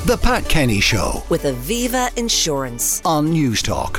The Pat Kenny Show with Aviva Insurance on Newstalk.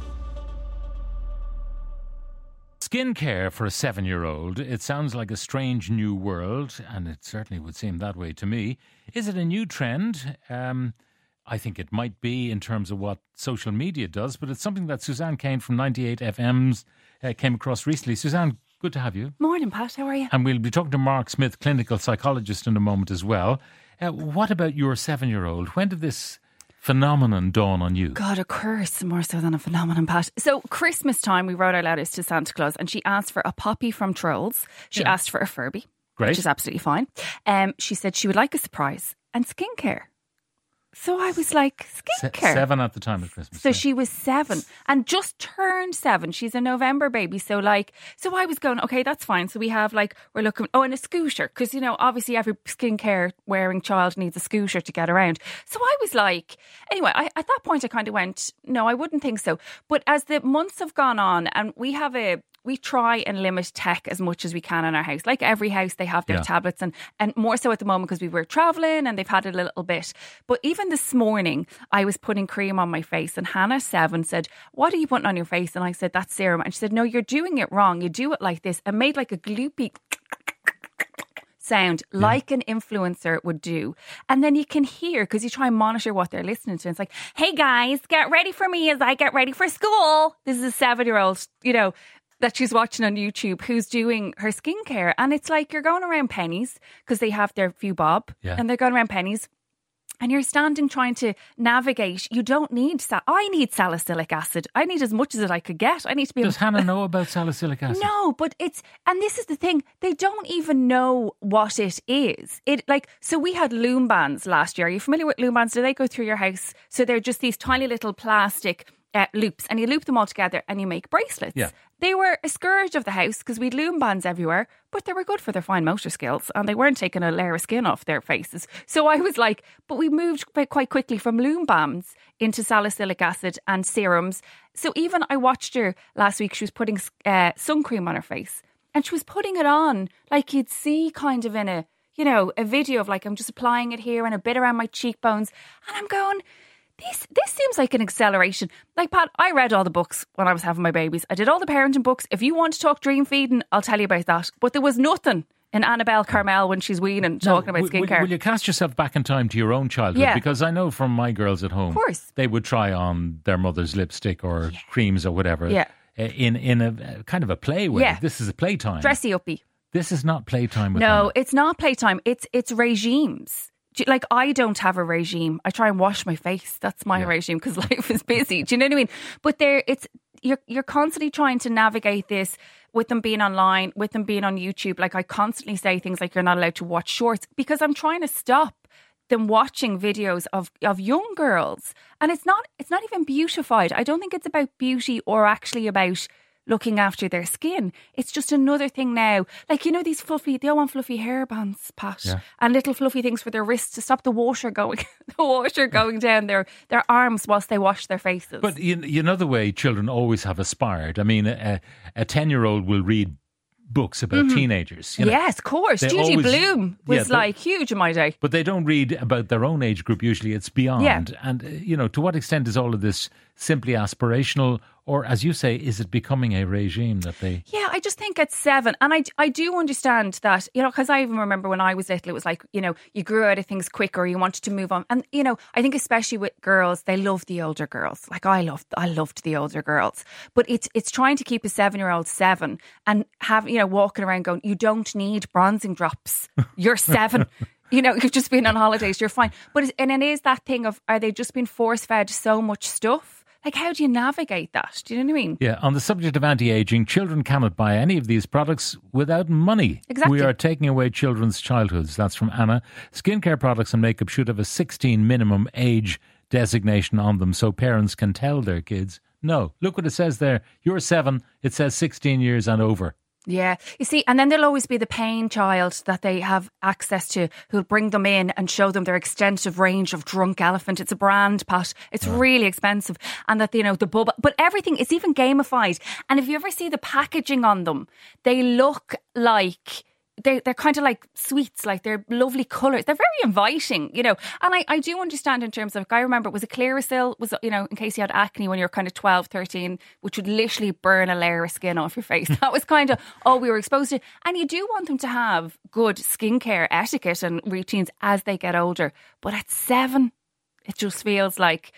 Skincare for a 7-year-old. It sounds like a strange new world, and it certainly would seem that way to me. Is it a new trend? I think it might be in terms of what social media does, but it's something that Suzanne Kane from 98 FM's came across recently. Suzanne, good to have you. Morning, Pat. How are you? And we'll be talking to Mark Smith, clinical psychologist, in a moment as well. What about your 7-year-old? When did this phenomenon dawn on you? God, a curse more so than a phenomenon, Pat. So Christmas time, we wrote our letters to Santa Claus and she asked for a Poppy from Trolls. She asked for a Furby, which is absolutely fine. She said she would like a surprise and skincare. So I was like, skincare? 7 at the time of Christmas. So she was 7 and just turned 7. She's a November baby. So I was going, okay, that's fine. So we have we're looking, and a scooter. Because, obviously every skincare wearing child needs a scooter to get around. So I was like, anyway, at that point I kind of went, no, I wouldn't think so. But as the months have gone on and we try and limit tech as much as we can in our house. Like every house, they have their tablets and more so at the moment because we were travelling and they've had it a little bit. But even this morning, I was putting cream on my face and Hannah, 7, said, what are you putting on your face? And I said, that's serum. And she said, no, you're doing it wrong. You do it like this, and made like a gloopy sound like an influencer would do. And then you can hear, because you try and monitor what they're listening to. It's like, hey guys, get ready for me as I get ready for school. This is a 7-year-old, that she's watching on YouTube who's doing her skincare. And it's like you're going around Pennies because they have their few bob and they're going around Pennies and you're standing trying to navigate. You don't need, I need salicylic acid. I need as much as I could get. I need to be Does Hannah know about salicylic acid? No, but and this is the thing, they don't even know what it is. So we had loom bands last year. Are you familiar with loom bands? Do they go through your house? So they're just these tiny little plastic loops and you loop them all together and you make bracelets. Yeah. They were a scourge of the house because we'd loom bands everywhere, but they were good for their fine motor skills and they weren't taking a layer of skin off their faces. So I was like, but we moved quite quickly from loom bands into salicylic acid and serums. So even I watched her last week, she was putting sun cream on her face and she was putting it on like you'd see kind of in a video of I'm just applying it here and a bit around my cheekbones. And I'm going, This seems like an acceleration. Like, Pat, I read all the books when I was having my babies. I did all the parenting books. If you want to talk dream feeding, I'll tell you about that. But there was nothing in Annabelle Carmel when she's weaning talking about skincare. Will you cast yourself back in time to your own childhood? Yeah. Because I know from my girls at home, of course, they would try on their mother's lipstick or creams or whatever in a kind of a play way. Yeah. This is a playtime. Dressy uppy. This is not playtime with No, Hannah. It's not playtime. It's regimes. I don't have a regime. I try and wash my face. That's my regime because life is busy. Do you know what I mean? But you're constantly trying to navigate this with them being online, with them being on YouTube. I constantly say things like you're not allowed to watch shorts because I'm trying to stop them watching videos of young girls. And it's not even beautified. I don't think it's about beauty or actually about looking after their skin. It's just another thing now. These they all want fluffy hairbands, Pat, and little fluffy things for their wrists to stop the water going down their arms whilst they wash their faces. But you know the way children always have aspired. I mean, a 10-year-old will read books about teenagers. Yes, of course. Judy Bloom was huge in my day. But they don't read about their own age group. Usually it's beyond. Yeah. And, to what extent is all of this simply aspirational? Or, as you say, is it becoming a regime that they... Yeah, I just think at 7. And I do understand that, because I even remember when I was little, it was like, you grew out of things quicker, you wanted to move on. And, I think especially with girls, they love the older girls. I loved the older girls. But it's trying to keep a 7-year-old 7 and have, walking around going, you don't need bronzing drops. You're 7. You've just been on holidays, you're fine. But it is that thing of, are they just being force-fed so much stuff? How do you navigate that? Do you know what I mean? Yeah, on the subject of anti-aging, children cannot buy any of these products without money. Exactly. We are taking away children's childhoods. That's from Anna. Skincare products and makeup should have a 16 minimum age designation on them so parents can tell their kids, no, look what it says there. You're 7, it says 16 years and over. Yeah. You see, and then there'll always be the pain child that they have access to who'll bring them in and show them their extensive range of Drunk Elephant. It's a brand, Pat. It's really expensive. And that, the bubble, but everything is even gamified. And if you ever see the packaging on them, they look like they're kind of like sweets, like they're lovely colours. They're very inviting, you know. And I do understand in terms of, I remember, was it Clearasil? Was, you know, in case you had acne when you were kind of 12, 13, which would literally burn a layer of skin off your face. That was kind of all we were exposed to. And you do want them to have good skincare etiquette and routines as they get older. But at 7, it just feels like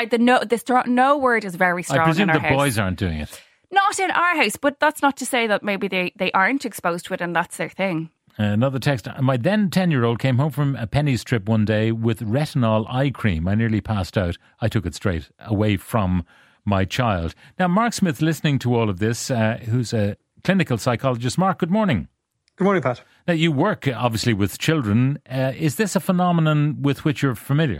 no word is very strong. I presume in our the house. boys aren't doing it. Not in our house, but that's not to say that maybe they aren't exposed to it and that's their thing. Another text. My then 10-year-old came home from a Penny's trip one day with retinol eye cream. I nearly passed out. I took it straight away from my child. Now, Mark Smith, listening to all of this, who's a clinical psychologist. Mark, good morning. Good morning, Pat. Now, you work obviously with children. Is this a phenomenon with which you're familiar?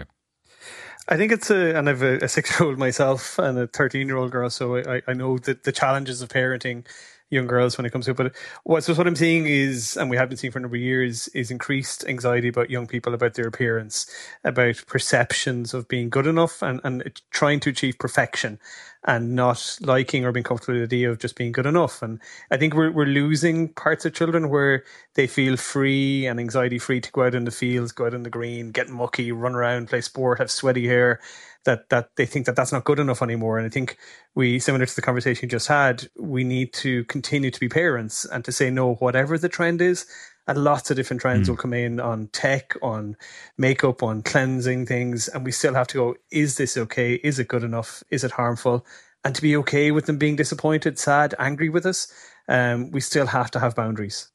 I think and I've a 6-year-old myself and a 13-year-old girl, so I know the challenges of parenting young girls when it comes to it. But what I'm seeing is, and we have been seeing for a number of years, is increased anxiety about young people, about their appearance, about perceptions of being good enough and trying to achieve perfection and not liking or being comfortable with the idea of just being good enough. And I think we're losing parts of children where they feel free and anxiety free to go out in the fields, go out in the green, get mucky, run around, play sport, have sweaty hair, that they think that that's not good enough anymore. And I think similar to the conversation you just had, we need to continue to be parents and to say no, whatever the trend is. And lots of different trends will come in on tech, on makeup, on cleansing things. And we still have to go, is this okay? Is it good enough? Is it harmful? And to be okay with them being disappointed, sad, angry with us, we still have to have boundaries.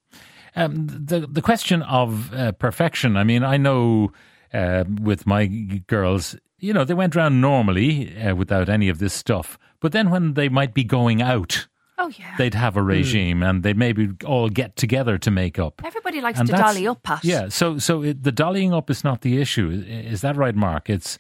The question of perfection, I mean, I know with my girls, you know, they went around normally without any of this stuff. But then when they might be going out, they'd have a regime and they'd maybe all get together to make up. Everybody likes to dolly up, Pat. Yeah, so the dollying up is not the issue. Is that right, Mark? It's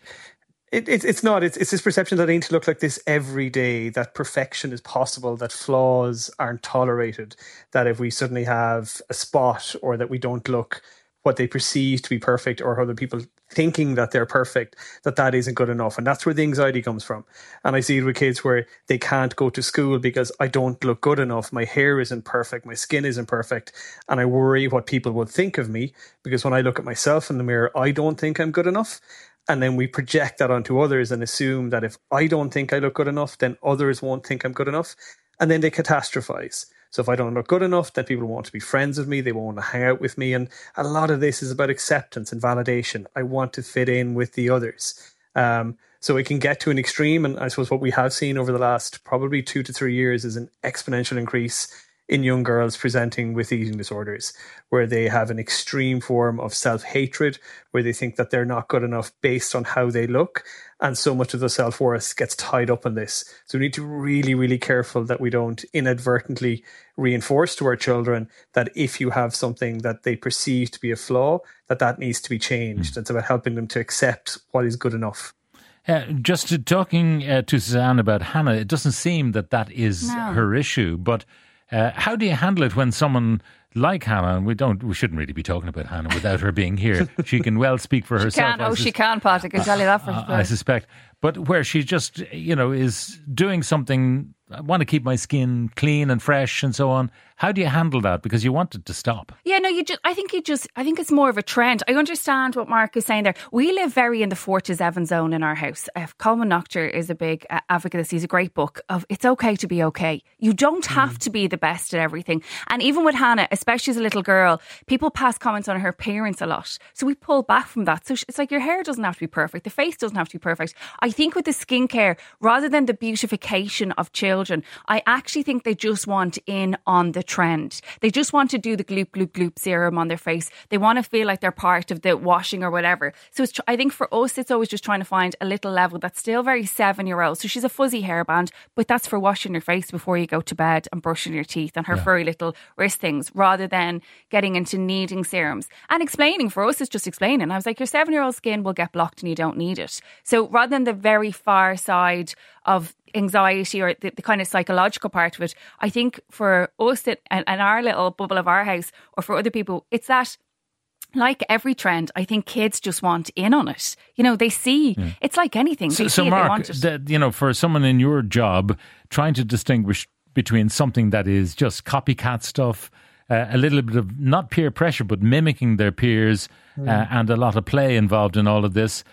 not. It's this perception that I need to look like this every day, that perfection is possible, that flaws aren't tolerated, that if we suddenly have a spot or that we don't look what they perceive to be perfect or other people thinking that they're perfect, that isn't good enough. And that's where the anxiety comes from. And I see it with kids where they can't go to school because I don't look good enough. My hair isn't perfect. My skin isn't perfect. And I worry what people will think of me because when I look at myself in the mirror, I don't think I'm good enough. And then we project that onto others and assume that if I don't think I look good enough, then others won't think I'm good enough. And then they catastrophize. So if I don't look good enough, then people want to be friends with me. They won't want to hang out with me. And a lot of this is about acceptance and validation. I want to fit in with the others. So it can get to an extreme. And I suppose what we have seen over the last probably 2 to 3 years is an exponential increase in young girls presenting with eating disorders, where they have an extreme form of self-hatred, where they think that they're not good enough based on how they look. And so much of the self-worth gets tied up in this. So we need to be really, really careful that we don't inadvertently reinforce to our children that if you have something that they perceive to be a flaw, that needs to be changed. It's about helping them to accept what is good enough. Just talking to Suzanne about Hannah, it doesn't seem that is her issue, but how do you handle it when someone like Hannah, and we shouldn't really be talking about Hannah without her being here. She can well speak for herself. She can, Pat. I can tell you that for sure. I suspect. But where she just, is doing something, I want to keep my skin clean and fresh and so on. How do you handle that? Because you want it to stop. Yeah, no, I think it's more of a trend. I understand what Mark is saying there. We live very in the 4 to 7 zone in our house. Colman Noctor is a big advocate of this. He's a great book of it's okay to be okay. You don't have to be the best at everything. And even with Hannah, especially as a little girl, people pass comments on her appearance a lot. So we pull back from that. So it's like your hair doesn't have to be perfect. The face doesn't have to be perfect. I think with the skincare, rather than the beautification of children, I actually think they just want in on the trend. They just want to do the gloop, gloop, gloop serum on their face. They want to feel like they're part of the washing or whatever. So I think for us, it's always just trying to find a little level that's still very 7-year-old. So she's a fuzzy hairband, but that's for washing your face before you go to bed and brushing your teeth and her furry little wrist things, rather than getting into needing serums. And explaining, for us, it's just explaining. I was like, your 7-year-old skin will get blocked and you don't need it. So rather than the very far side of anxiety or the kind of psychological part of it, I think for us and our little bubble of our house, or for other people, it's that, like every trend, I think kids just want in on it. They see, it's like anything. They see Mark, it, they want it. For someone in your job, trying to distinguish between something that is just copycat stuff a little bit of not peer pressure, but mimicking their peers, and a lot of play involved in all of this,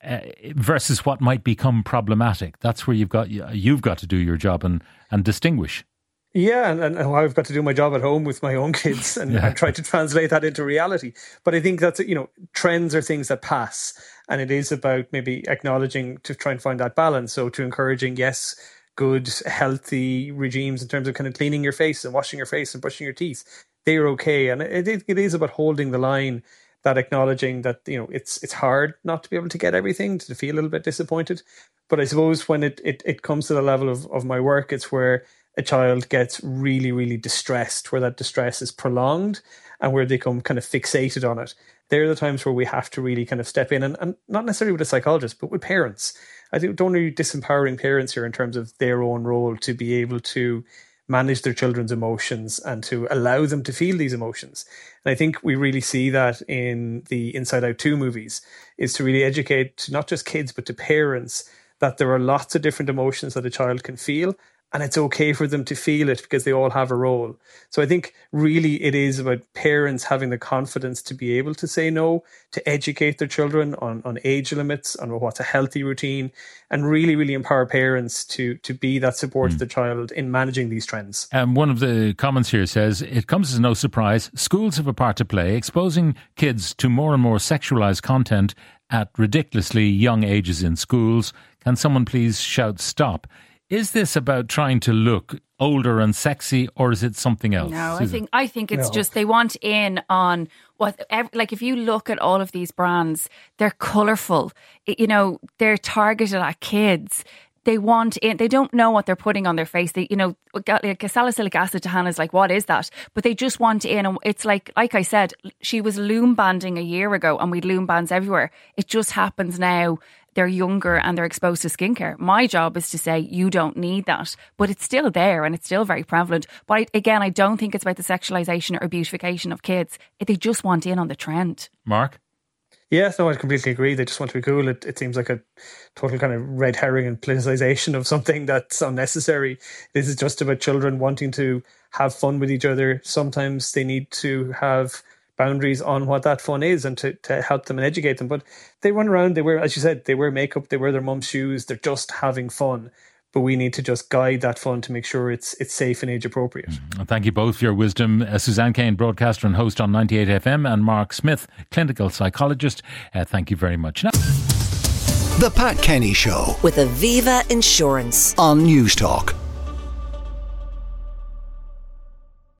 versus what might become problematic. That's where you've got to do your job and distinguish. Yeah, and I've got to do my job at home with my own kids and try to translate that into reality. But I think that's, trends are things that pass, and it is about maybe acknowledging to try and find that balance. So to encouraging, yes, good, healthy regimes in terms of kind of cleaning your face and washing your face and brushing your teeth, they're okay. And it is about holding the line, that acknowledging that, it's hard not to be able to get everything, to feel a little bit disappointed. But I suppose when it comes to the level of my work, it's where a child gets really, really distressed, where that distress is prolonged and where they become kind of fixated on it. They're the times where we have to really kind of step in, and not necessarily with a psychologist, but with parents. I don't really disempowering parents here in terms of their own role to be able to manage their children's emotions and to allow them to feel these emotions. And I think we really see that in the Inside Out 2 movies, is to really educate not just kids, but to parents, that there are lots of different emotions that a child can feel, and it's okay for them to feel it because they all have a role. So I think really it is about parents having the confidence to be able to say no, to educate their children on age limits, on what's a healthy routine, and really, really empower parents to be that support to the child in managing these trends. One of the comments here says, it comes as no surprise, schools have a part to play, exposing kids to more and more sexualised content at ridiculously young ages in schools. Can someone please shout stop? Is this about trying to look older and sexy, or is it something else? No, I think it's just they want in on what, like if you look at all of these brands, they're colourful. They're targeted at kids. They want in. They don't know what they're putting on their face. They, salicylic acid to Hannah's like, what is that? But they just want in, and it's like I said, she was loom banding a year ago, and we'd loom bands everywhere. It just happens now. They're younger and they're exposed to skincare. My job is to say you don't need that, but it's still there and it's still very prevalent. But I don't think it's about the sexualisation or beautification of kids. They just want in on the trend. Mark? Yes, no, I completely agree. They just want to be cool. It seems like a total kind of red herring and politicization of something that's unnecessary. This is just about children wanting to have fun with each other. Sometimes they need to have boundaries on what that fun is and to help them and educate them. But they run around, they wear, as you said, they wear makeup, they wear their mum's shoes, they're just having fun. But we need to just guide that fun to make sure it's safe and age appropriate. Thank you both for your wisdom. Suzanne Kane, broadcaster and host on 98 FM, and Mark Smith, clinical psychologist. Thank you very much. Now, The Pat Kenny Show with Aviva Insurance on News Talk.